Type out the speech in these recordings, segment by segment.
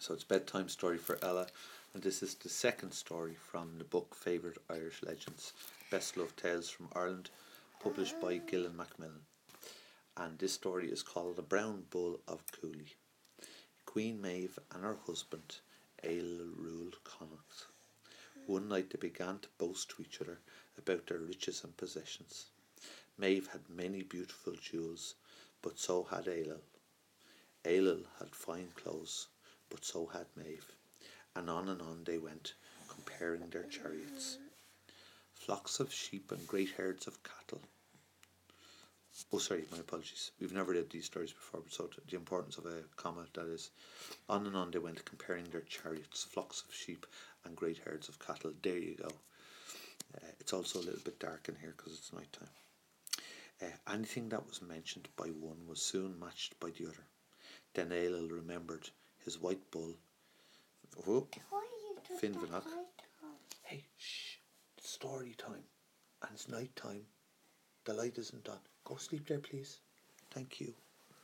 So it's bedtime story for Ella, and this is the second story from the book Favourite Irish Legends, Best Loved Tales from Ireland, published by Gillen Macmillan. And this story is called The Brown Bull of Cooley. Queen Maeve and her husband, Ailill, ruled Connacht. One night they began to boast to each other about their riches and possessions. Maeve had many beautiful jewels, but so had Ailill. Ailill had fine clothes, but so had Maeve, and on they went, comparing their chariots. Flocks of sheep and great herds of cattle. Oh, sorry, my apologies. We've never read these stories before, but so the importance of a comma, that is. On they went, comparing their chariots, flocks of sheep and great herds of cattle. There you go. It's also a little bit dark in here because it's night time. Anything that was mentioned by one was soon matched by the other. Then Ailill remembered his white bull. Oh, Finvanach. Hey, shh, it's story time. And it's night time. The light isn't on. Go sleep there, please. Thank you.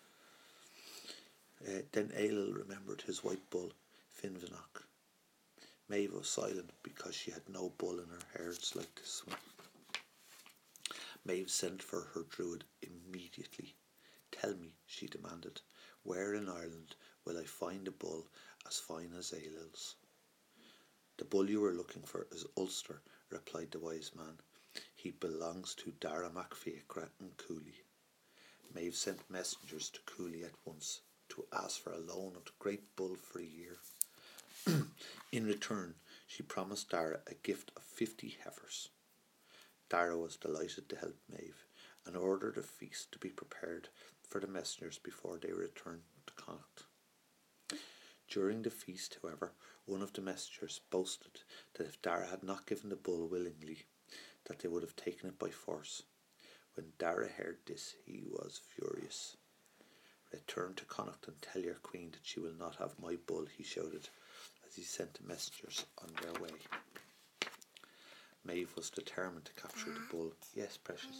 Then Ailill remembered his white bull, Finvanach. Maeve was silent because she had no bull in her herds like this one. Maeve sent for her druid immediately. Tell me, she demanded, where in Ireland will I find a bull as fine as Ailill's? The bull you are looking for is Ulster, replied the wise man. He belongs to Dara MacFiacra in Cooley. Maeve sent messengers to Cooley at once to ask for a loan of the great bull for a year. In return, she promised Dara a gift of 50 heifers. Dara was delighted to help Maeve and ordered a feast to be prepared for the messengers before they returned to Connacht. During the feast, however, one of the messengers boasted that if Dara had not given the bull willingly, that they would have taken it by force. When Dara heard this, he was furious. Return to Connacht and tell your queen that she will not have my bull, he shouted, as he sent the messengers on their way. Maeve was determined to capture the bull. Yes, precious.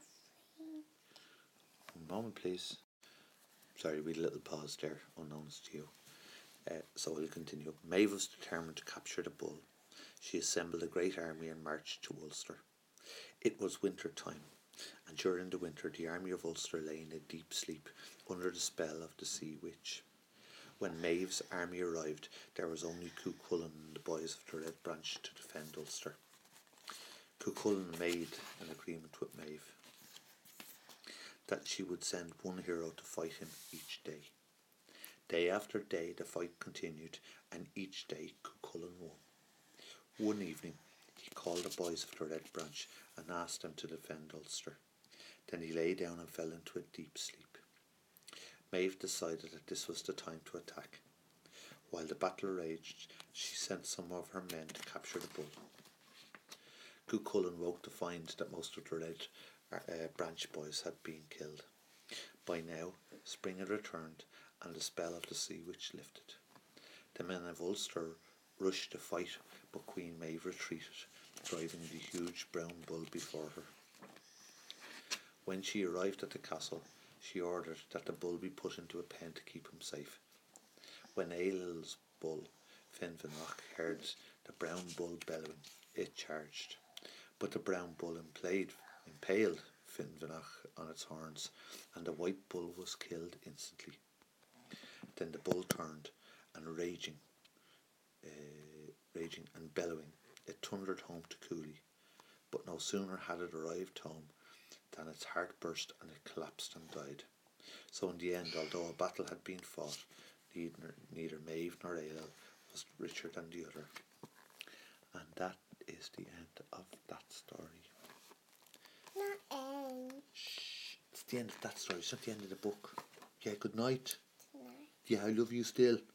One moment, please. Sorry, we had a little pause there, unknowns to you. So we'll continue. Maeve was determined to capture the bull. She assembled a great army and marched to Ulster. It was winter time, and during the winter the army of Ulster lay in a deep sleep under the spell of the sea witch. When Maeve's army arrived, there was only Cuchulainn and the boys of the Red Branch to defend Ulster. Cuchulainn made an agreement with Maeve that she would send one hero to fight him each day. Day after day the fight continued, and each day Cuchulainn won. One evening he called the boys of the Red Branch and asked them to defend Ulster. Then he lay down and fell into a deep sleep. Maeve decided that this was the time to attack. While the battle raged, she sent some of her men to capture the bull. Cuchulainn woke to find that most of the Red Branch boys had been killed. By now, spring had returned, and the spell of the sea witch lifted. The men of Ulster rushed to fight, but Queen Maeve retreated, driving the huge brown bull before her. When she arrived at the castle, she ordered that the bull be put into a pen to keep him safe. When Ailill's bull, Finvanach, heard the brown bull bellowing, it charged. But the brown bull impaled Finvanach on its horns, and the white bull was killed instantly. Then the bull turned, and raging and bellowing, it thundered home to Cooley. But no sooner had it arrived home than its heart burst and it collapsed and died. So in the end, although a battle had been fought, neither Maeve nor Ailill was richer than the other. And that is the end of that story. Not end. Shh, it's the end of that story. It's not the end of the book. Yeah, good night. Night. Yeah, I love you still.